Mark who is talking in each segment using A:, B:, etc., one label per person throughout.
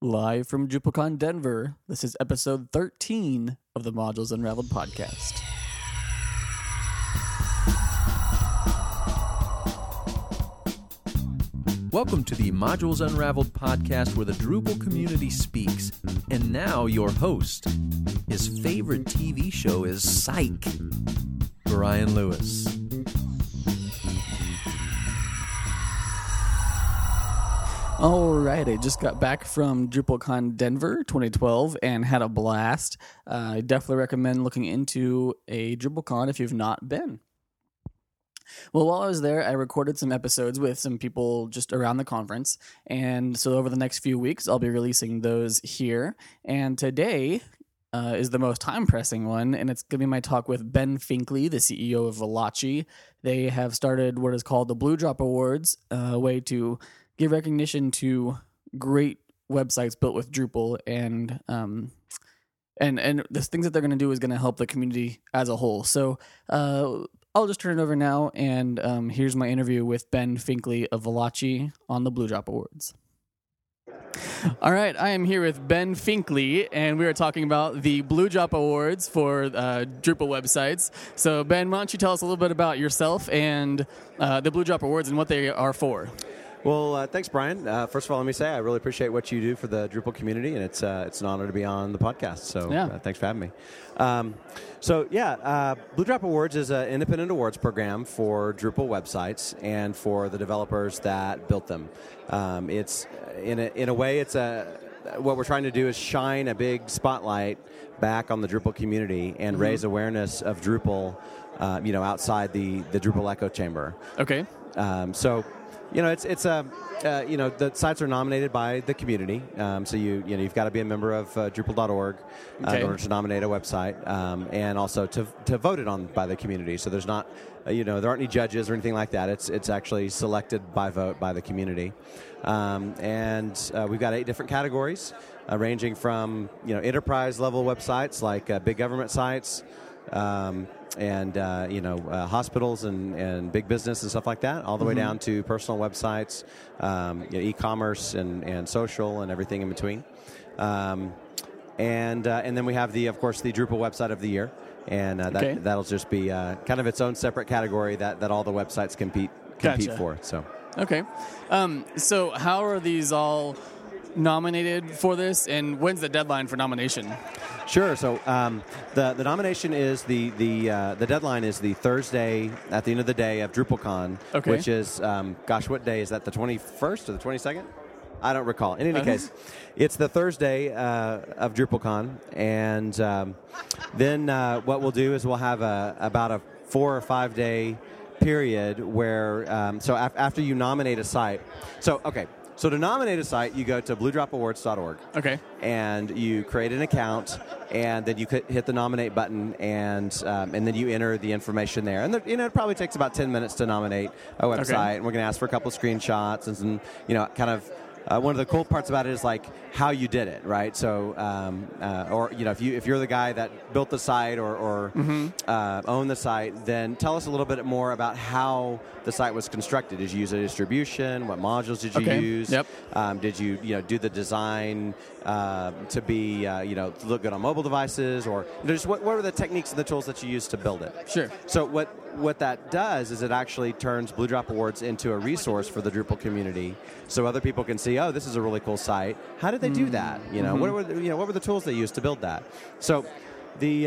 A: Live from DrupalCon Denver, this is episode 13 of the Modules Unraveled podcast.
B: Welcome to the Modules Unraveled podcast where the Drupal community speaks. And now your host. His favorite TV show is Psych. Brian Lewis.
A: All right, I just got back from DrupalCon Denver 2012 and had a blast. I definitely recommend looking into a DrupalCon if you've not been. Well, while I was there, I recorded some episodes with some people just around the conference. And so over the next few weeks, I'll be releasing those here. And today is the most time-pressing one, and it's going to be my talk with Ben Finkley, the CEO of Veloci. They have started what is called the Blue Drop Awards, a way to give recognition to great websites built with Drupal, and the things that they're going to do is going to help the community as a whole. So I'll just turn it over now, and here's my interview with Ben Finkley of Veloci on the Blue Drop Awards. All right, I am here with Ben Finkley, and we are talking about the Blue Drop Awards for Drupal websites. So, Ben, why don't you tell us a little bit about yourself and the Blue Drop Awards and what they are for?
C: Well, thanks, Brian. First of all, let me say I really appreciate what you do for the Drupal community, and it's an honor to be on the podcast. So thanks for having me. Blue Drop Awards is an independent awards program for Drupal websites and for the developers that built them. It's in a way, what we're trying to do is shine a big spotlight back on the Drupal community and raise awareness of Drupal, outside the Drupal echo chamber.
A: Okay.
C: The sites are nominated by the community. So you've got to be a member of Drupal.org in order to nominate a website, and also to vote it on by the community. So there's not, there aren't any judges or anything like that. It's actually selected by vote by the community, and we've got 8 different categories, ranging from enterprise level websites like big government sites. Hospitals and big business and stuff like that, all the way down to personal websites, e-commerce and social and everything in between. And then we have of course, the Drupal website of the year, and that'll just be kind of its own separate category that all the websites compete for. So
A: okay, so how are these all nominated for this, and when's the deadline for nomination?
C: Sure. So the nomination is the deadline is the Thursday at the end of the day of DrupalCon, which is what day is that? The 21st or the 22nd? I don't recall. In any case, it's the Thursday of DrupalCon, and then what we'll do is we'll have about a 4 or 5 day period where after you nominate a site. So to nominate a site, you go to bluedropawards.org.
A: Okay.
C: And you create an account, and then you hit the nominate button, and then you enter the information there. And it probably takes about 10 minutes to nominate a website. And we're going to ask for a couple of screenshots and some, kind of. One of the cool parts about it is like how you did it, right? So, if you're the guy that built the site or owned the site, then tell us a little bit more about how the site was constructed. Did you use a distribution? What modules did you use?
A: Yep.
C: Did you do the design to be look good on mobile devices, or just what were the techniques and the tools that you used to build it?
A: Sure.
C: So what that does is it actually turns Blue Drop Awards into a resource for the Drupal community, so other people can see, oh, this is a really cool site. How did they do that? What were the tools they used to build that? So the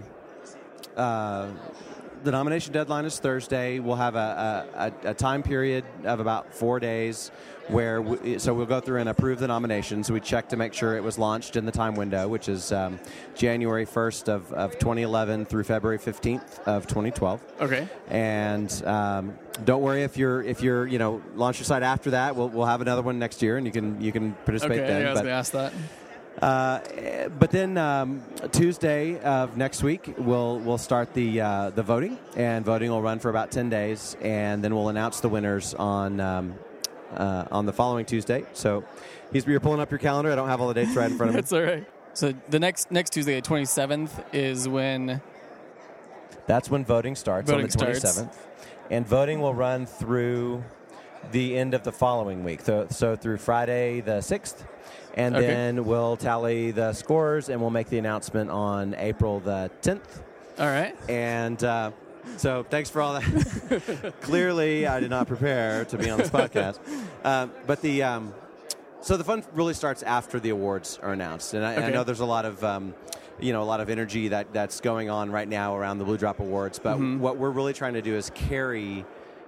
C: nomination deadline is Thursday. We'll have a time period of about 4 days where we'll go through and approve the nominations. We check to make sure it was launched in the time window, which is January 1st of 2011 through February 15th of 2012.
A: Okay.
C: And don't worry if you're launch your site after that. We'll have another one next year, and you can participate then.
A: Okay, I was going to ask that.
C: But then Tuesday of next week we'll start the voting, and voting will run for about 10 days, and then we'll announce the winners on the following Tuesday. So you're pulling up your calendar. I don't have all the dates right in front of me.
A: That's all right. So the next Tuesday, the 27th, is when?
C: That's when voting starts on the 27th. And voting will run through the end of the following week. So through Friday the 6th. And then we'll tally the scores, and we'll make the announcement on April the 10th.
A: All right.
C: And so thanks for all that. Clearly, I did not prepare to be on this podcast. But so the fun really starts after the awards are announced. And I know there's a lot of a lot of energy that's going on right now around the Blue Drop Awards. But what we're really trying to do is carry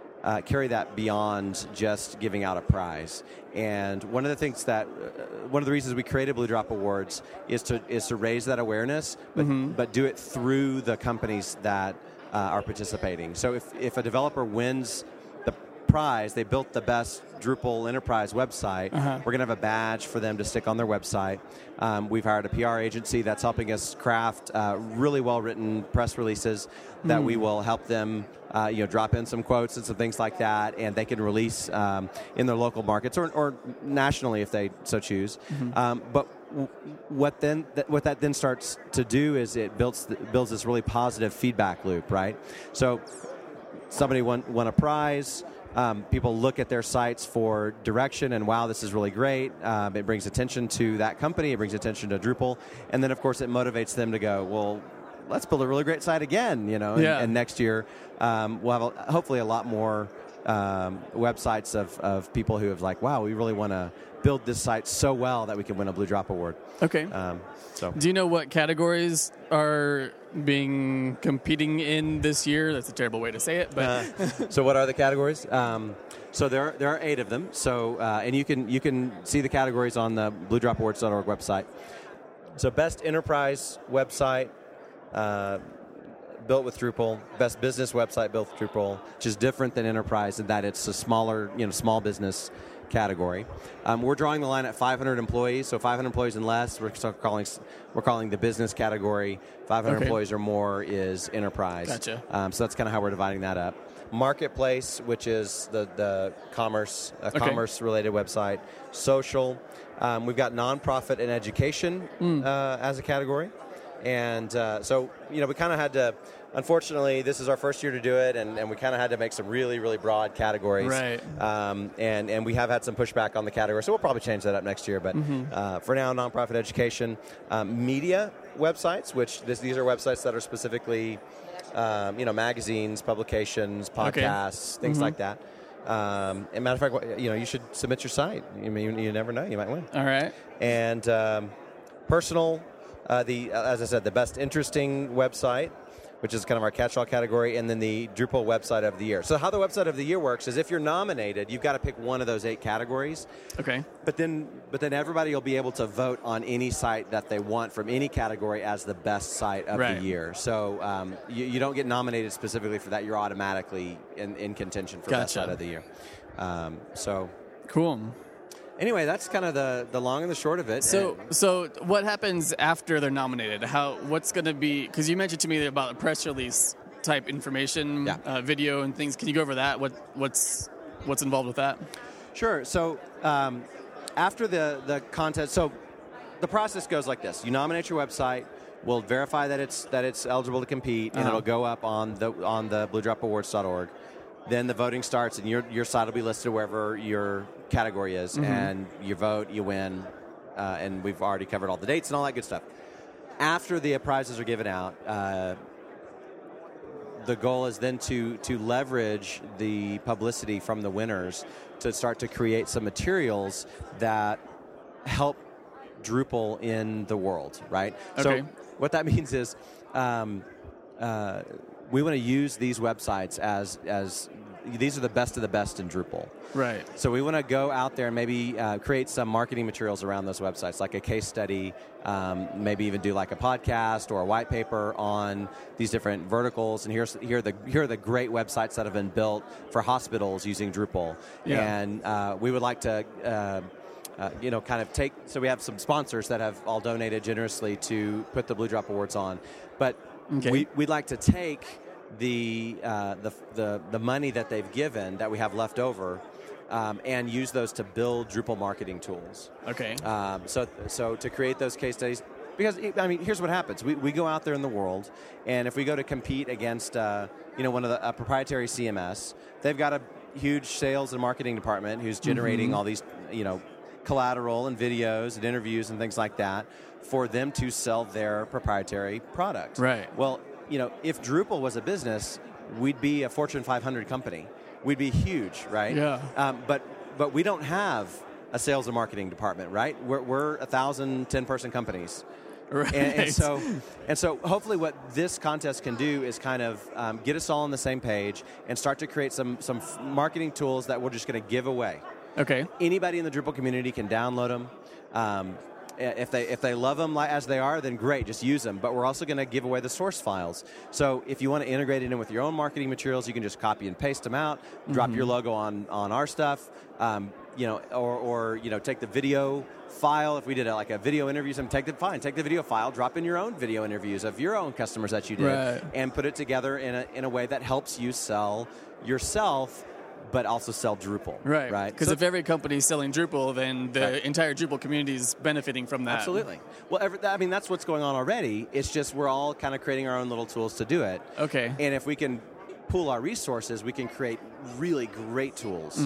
C: that beyond just giving out a prize. And one of the things one of the reasons we created Blue Drop Awards is to raise that awareness, but do it through the companies that are participating. So if a developer wins the prize, they built the best Drupal enterprise website, we're going to have a badge for them to stick on their website. We've hired a PR agency that's helping us craft really well-written press releases that we will help them drop in some quotes and some things like that, and they can release in their local markets or nationally if they so choose. But what that then starts to do is it builds this really positive feedback loop, right? So somebody won a prize. People look at their sites for direction, and wow, this is really great. It brings attention to that company. It brings attention to Drupal, and then of course it motivates them to go, well, let's build a really great site again. And next year we'll have hopefully a lot more websites of people who have like, wow, we really want to build this site so well that we can win a Blue Drop Award.
A: Okay. Do you know what categories are being competing in this year? That's a terrible way to say it, but
C: so what are the categories? So there are 8 of them. So and you can see the categories on the bluedropawards.org website. So best enterprise website built with Drupal, best business website built with Drupal, which is different than enterprise in that it's a smaller, small business category. We're drawing the line at 500 employees, so 500 employees and less, we're calling the business category. 500 employees or more is enterprise.
A: Gotcha.
C: So that's kind of how we're dividing that up. Marketplace, which is the commerce, commerce-related website. Social. We've got nonprofit and education as a category. And so, we kind of had to, unfortunately, this is our first year to do it, and we kind of had to make some really, really broad categories.
A: Right.
C: And we have had some pushback on the category, so we'll probably change that up next year. But for now, nonprofit education. Media websites, which these are websites that are specifically, magazines, publications, podcasts, things like that. And matter of fact, you should submit your site. You never know, you might win.
A: All right.
C: And personal, as I said, the best interesting website, which is kind of our catch-all category, and then the Drupal website of the year. So how the website of the year works is if you're nominated, you've got to pick one of those 8 categories.
A: Okay.
C: But then everybody will be able to vote on any site that they want from any category as the best site of the year. So you don't get nominated specifically for that. You're automatically in contention for best site of the year.
A: Cool.
C: Anyway, that's kind of the long and the short of it.
A: So what happens after they're nominated? What's going to be? Because you mentioned to me about a press release type information, video and things. Can you go over that? What's involved with that?
C: Sure. So after the contest, so the process goes like this: you nominate your website. We'll verify that it's eligible to compete, and it'll go up on the bluedropawards.org. Then the voting starts, and your site will be listed wherever your category is, and you vote, you win, and we've already covered all the dates and all that good stuff. After the prizes are given out, the goal is then to leverage the publicity from the winners to start to create some materials that help Drupal in the world, right?
A: Okay.
C: So what that means is we want to use these websites as these are the best of the best in Drupal.
A: Right.
C: So we want to go out there and maybe create some marketing materials around those websites, like a case study, maybe even do like a podcast or a white paper on these different verticals. And here are the great websites that have been built for hospitals using Drupal.
A: Yeah.
C: And we would like to kind of take. So we have some sponsors that have all donated generously to put the Blue Drop Awards on, but we'd like to take the money that they've given that we have left over and use those to build Drupal marketing tools.
A: Okay.
C: So to create those case studies, because here's what happens: we go out there in the world, and if we go to compete against one of a proprietary CMS, they've got huge sales and marketing department who's generating all these, collateral and videos and interviews and things like that for them to sell their proprietary product.
A: Right.
C: Well, if Drupal was a business, we'd be a Fortune 500 company. We'd be huge, right?
A: Yeah.
C: But we don't have a sales and marketing department, right? We're 1,000 10-person companies.
A: Right.
C: And so hopefully what this contest can do is kind of get us all on the same page and start to create some marketing tools that we're just going to give away.
A: Okay.
C: Anybody in the Drupal community can download them. If they love them as they are, then great, just use them. But we're also going to give away the source files. So if you want to integrate it in with your own marketing materials, you can just copy and paste them out, drop your logo on our stuff, or take the video file. If we did a video interview, take the video file, drop in your own video interviews of your own customers that you did,
A: right,
C: and put it together in a way that helps you sell yourself, but also sell Drupal.
A: Right. Because if every company is selling Drupal, then the entire Drupal community is benefiting from that.
C: Absolutely. Well, that's what's going on already. It's just we're all kind of creating our own little tools to do it.
A: Okay.
C: And if we can pool our resources, we can create really great tools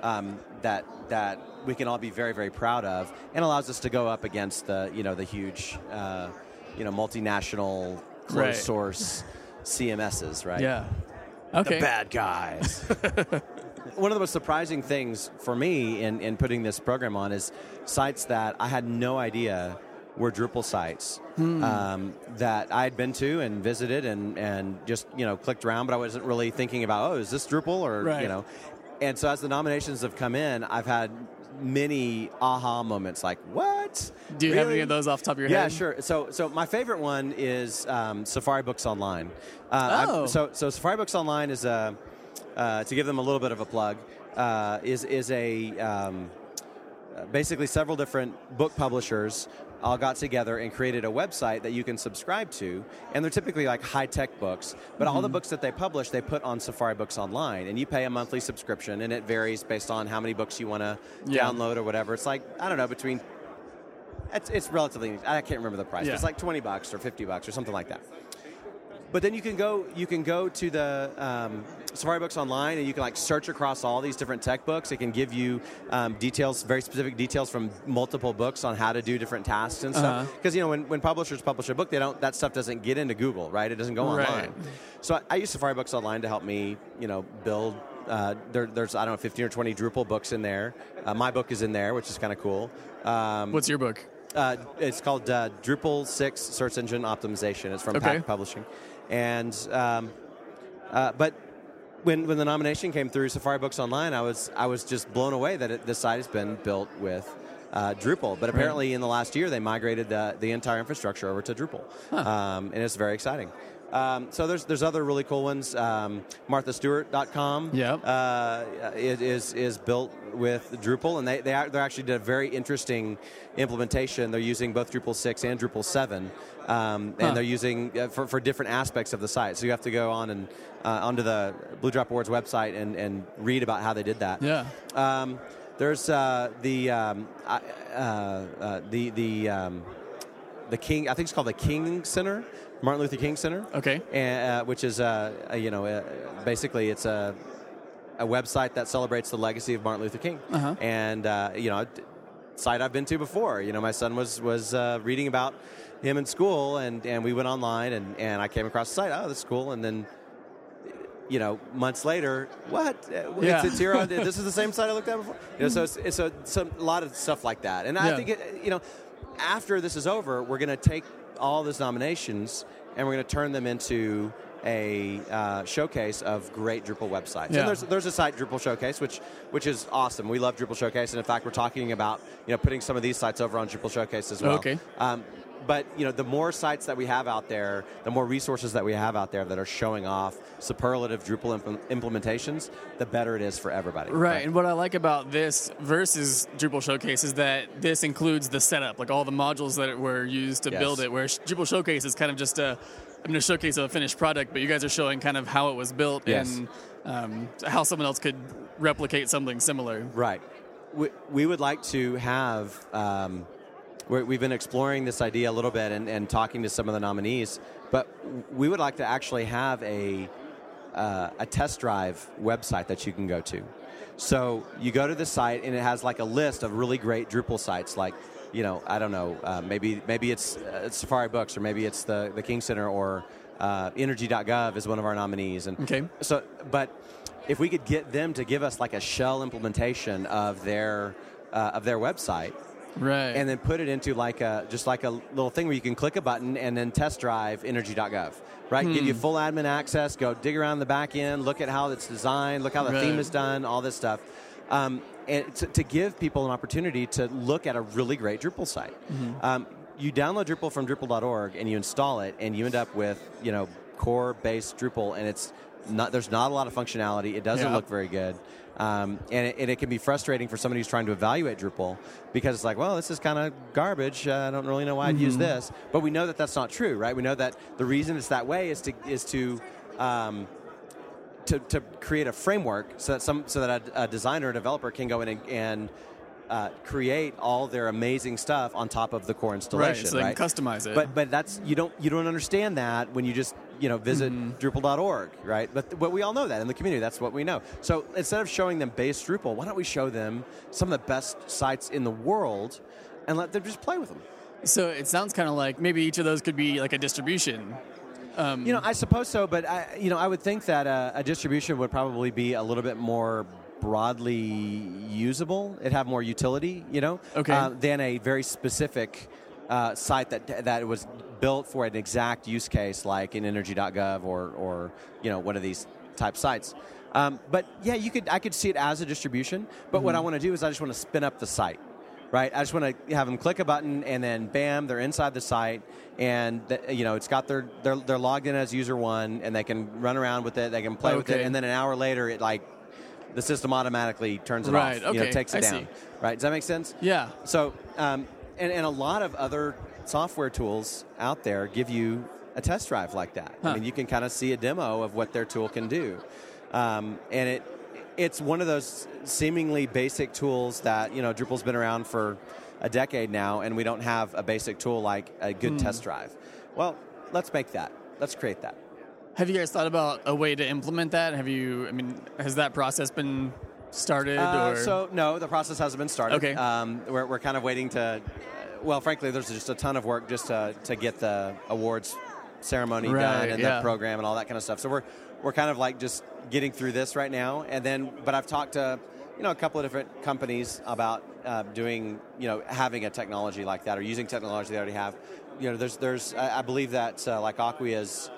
C: that we can all be very, very proud of, and allows us to go up against the huge multinational closed source CMSs, right?
A: Yeah. Okay.
C: The bad guys. One of the most surprising things for me in putting this program on is sites that I had no idea were Drupal sites that I had been to and visited and just clicked around, but I wasn't really thinking about, is this Drupal or
A: right.
C: And so as the nominations have come in, I've had many aha moments like, what?
A: Do you have any of those off the top of your head?
C: Yeah, sure. So my favorite one is Safari Books Online. So Safari Books Online is to give them a little bit of a plug, is a basically several different book publishers all got together and created a website that you can subscribe to, and they're typically like high-tech books, but all the books that they publish, they put on Safari Books Online, and you pay a monthly subscription, and it varies based on how many books you want to download or whatever. It's like, I don't know, it's relatively, I can't remember the price, but it's like $20 or $50 or something like that. But then you can go to the Safari Books Online, and you can search across all these different tech books. It can give you details, very specific details from multiple books on how to do different tasks and stuff. Because when publishers publish a book, that stuff doesn't get into Google, right? It doesn't go online. So I use Safari Books Online to help me, build. There's 15 or 20 Drupal books in there. My book is in there, which is kind of cool.
A: What's your book?
C: It's called Drupal 6 Search Engine Optimization. It's from Pack Publishing. And but when the nomination came through Safari Books Online, I was just blown away that this site has been built with Drupal. But apparently in the last year they migrated the entire infrastructure over to Drupal, and it's very exciting. So there's other really cool ones. MarthaStewart.com is built with Drupal, and they actually did a very interesting implementation. They're using both Drupal 6 and Drupal 7, and they're using for different aspects of the site. So you have to go on and onto the Blue Drop Awards website and read about how they did that.
A: Yeah.
C: There's the King. I think it's called the King Center. Martin Luther King Center, and which is basically it's a website that celebrates the legacy of Martin Luther King, and site I've been to before. My son was reading about him in school, and we went online, and I came across the site. Oh, that's cool, and then months later, what? It's here. This is the same site I looked at before. So it's a lot of stuff like that, and I think after this is over, we're going to take all those nominations and we're going to turn them into a showcase of great Drupal websites. And there's a site, Drupal Showcase, which is awesome. We love Drupal Showcase, and in fact, we're talking about putting some of these sites over on Drupal Showcase as well.
A: Okay.
C: But the more sites that we have out there, the more resources that we have out there that are showing off superlative Drupal implementations, the better it is for everybody.
A: Right. And what I like about this versus Drupal Showcase is that this includes the setup, like all the modules that were used to build it. Where Drupal Showcase is kind of just a showcase of a finished product, but you guys are showing kind of how it was built and how someone else could replicate something similar.
C: Right. We would like to have. We've been exploring this idea a little bit and talking to some of the nominees, but we would like to actually have a a test drive website that you can go to. So you go to the site, and it has like a list of really great Drupal sites, like, I don't know, maybe it's Safari Books, or maybe it's the King Center, or Energy.gov is one of our nominees. And
A: okay.
C: So, but if we could get them to give us like a shell implementation of their website,
A: right,
C: and then put it into just like a little thing where you can click a button and then test drive Energy.gov, right? Give you full admin access, go dig around the back end, look at how it's designed, look how the theme is done, all this stuff. And to give people an opportunity to look at a really great Drupal site. You download Drupal from Drupal.org and you install it, and you end up with core-based Drupal, and there's not a lot of functionality. It doesn't look very good. And it can be frustrating for somebody who's trying to evaluate Drupal, because it's like, well, this is kind of garbage. I don't really know why I'd use this. But we know that that's not true, right? We know that the reason it's that way is to create a framework so that a designer or developer can go in and create all their amazing stuff on top of the core installation.
A: Right, so they can customize it.
C: But that's you don't understand that when you just visit Drupal.org, right? But we all know that in the community. That's what we know. So instead of showing them base Drupal, why don't we show them some of the best sites in the world and let them just play with them?
A: So it sounds kind of like maybe each of those could be like a distribution.
C: I suppose so, but I would think that a distribution would probably be a little bit more broadly usable. It'd have more utility, than a very specific site that was built for an exact use case, like in Energy.gov or one of these type sites. But yeah, I could see it as a distribution. But what I want to do is I just want to spin up the site. Right, I just want to have them click a button, and then bam, they're inside the site, and it's got they're logged in as user one, and they can run around with it, they can play with it, and then an hour later, the system automatically turns it off, takes it down. Right, does that make sense?
A: Yeah.
C: So, and a lot of other software tools out there give you a test drive like that. I mean, you can kind of see a demo of what their tool can do, and it's one of those seemingly basic tools that, Drupal's been around for a decade now, and we don't have a basic tool like a good test drive. Well, let's make that. Let's create that.
A: Have you guys thought about a way to implement that? Has that process been started?
C: So, no, the process hasn't been started.
A: Okay.
C: We're kind of waiting to, frankly, there's just a ton of work just to get the awards ceremony done and the program and all that kind of stuff. So we're kind of like just getting through this right now, but I've talked to a couple of different companies about doing having a technology like that, or using technology they already have. There's I believe that like Acquia's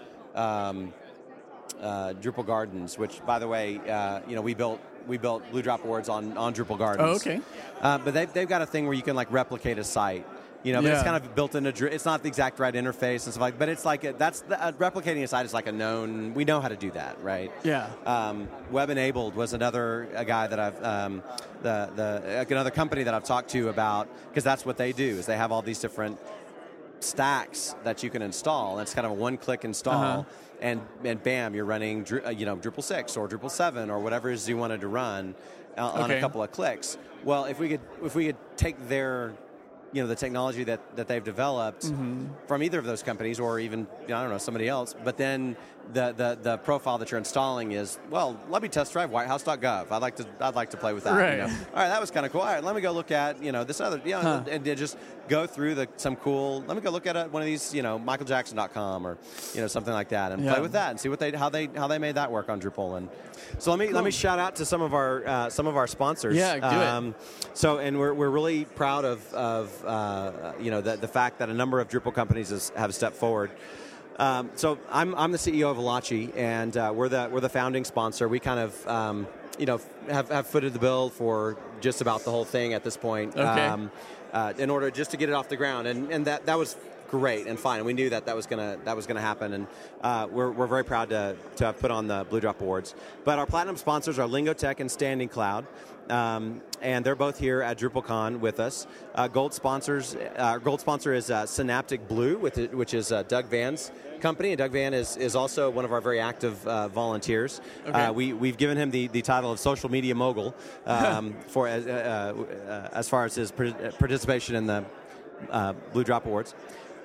C: Drupal Gardens, which by the way we built Blue Drop Awards on Drupal Gardens.
A: Oh, okay.
C: But they've got a thing where you can like replicate a site. But it's kind of built into. It's not the exact right interface and stuff like. But it's like replicating a site is like a known. We know how to do that, right?
A: Yeah.
C: Web Enabled was another guy that I've another company that I've talked to about, because that's what they do is they have all these different stacks that you can install. And it's kind of a one-click install, and bam, you're running Drupal 6 or Drupal 7 or whatever it is you wanted to run on a couple of clicks. Well, if we could take their the technology that they've developed from either of those companies, or even somebody else, but then the profile that you're installing is, well, let me test drive whitehouse.gov. I'd like to play with that.
A: Right.
C: All right, that was kind of cool. All right, let me go look at this other and just go through some cool. Let me go look at one of these michaeljackson.com or something like that, and play with that and see how they made that work on Drupal. And so let me shout out to some of our sponsors.
A: Yeah, do it.
C: So, and we're really proud of the fact that a number of Drupal companies have stepped forward. So I'm the CEO of Elachi, and we're the founding sponsor. We kind of have footed the bill for just about the whole thing at this point.
A: Okay.
C: In order just to get it off the ground, and that was great and fine. We knew that was gonna happen, and we're very proud to have put on the Blue Drop Awards. But our platinum sponsors are Lingotech and Standing Cloud, and they're both here at DrupalCon with us. Gold sponsor is Synaptic Blue, which is Doug Van's company, and Doug Van is also one of our very active volunteers.
A: Okay.
C: We've given him the title of social media mogul for as far as his participation in the Blue Drop Awards.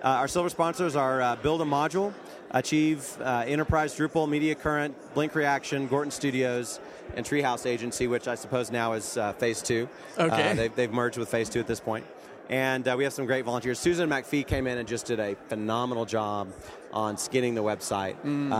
C: Our silver sponsors are Build a Module, Achieve, Enterprise Drupal, Media Current, Blink Reaction, Gorton Studios, and Treehouse Agency, which I suppose now is Phase 2.
A: Okay.
C: They've merged with Phase 2 at this point. And we have some great volunteers. Susan McPhee came in and just did a phenomenal job on skinning the website.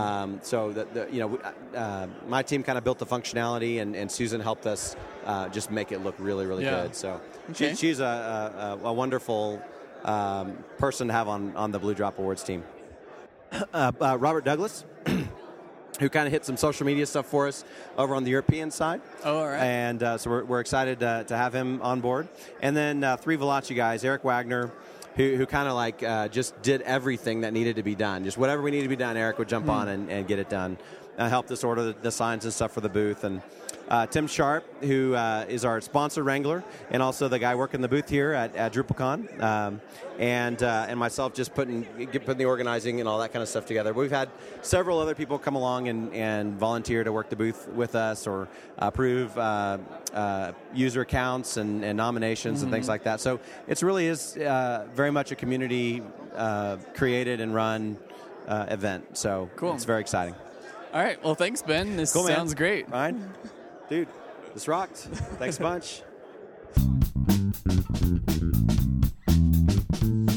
C: My team kind of built the functionality, and Susan helped us just make it look really, really good. So she's a wonderful person to have on the Blue Drop Awards team. Robert Douglas, who kind of hit some social media stuff for us over on the European side.
A: Oh, all right.
C: And so we're excited to have him on board. And then 3 Veloci guys, Eric Wagner, who kind of like just did everything that needed to be done. Just whatever we needed to be done, Eric would jump on and get it done. Helped us order the signs and stuff for the booth. And Tim Sharp, who is our sponsor wrangler, and also the guy working the booth here at DrupalCon, and myself just putting the organizing and all that kind of stuff together. We've had several other people come along and volunteer to work the booth with us or approve user accounts and nominations and things like that. So it really is very much a community created and run event. So
A: cool.
C: It's very exciting.
A: All right. Well, thanks, Ben. This
C: cool,
A: sounds great.
C: Fine. Dude, this rocked. Thanks a bunch.